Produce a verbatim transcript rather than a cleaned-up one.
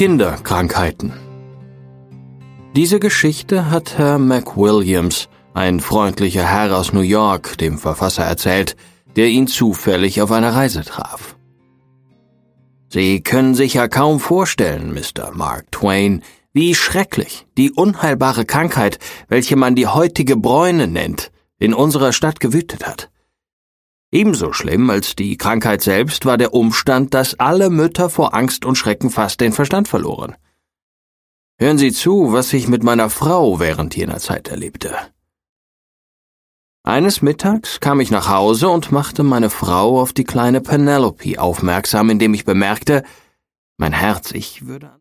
Kinderkrankheiten. Diese Geschichte hat Herr McWilliams, ein freundlicher Herr aus New York, dem Verfasser erzählt, der ihn zufällig auf einer Reise traf. Sie können sich ja kaum vorstellen, Mister Mark Twain, wie schrecklich die unheilbare Krankheit, welche man die heutige Bräune nennt, in unserer Stadt gewütet hat. Ebenso schlimm als die Krankheit selbst war der Umstand, dass alle Mütter vor Angst und Schrecken fast den Verstand verloren. Hören Sie zu, was ich mit meiner Frau während jener Zeit erlebte. Eines Mittags kam ich nach Hause und machte meine Frau auf die kleine Penelope aufmerksam, indem ich bemerkte, mein Herz, ich würde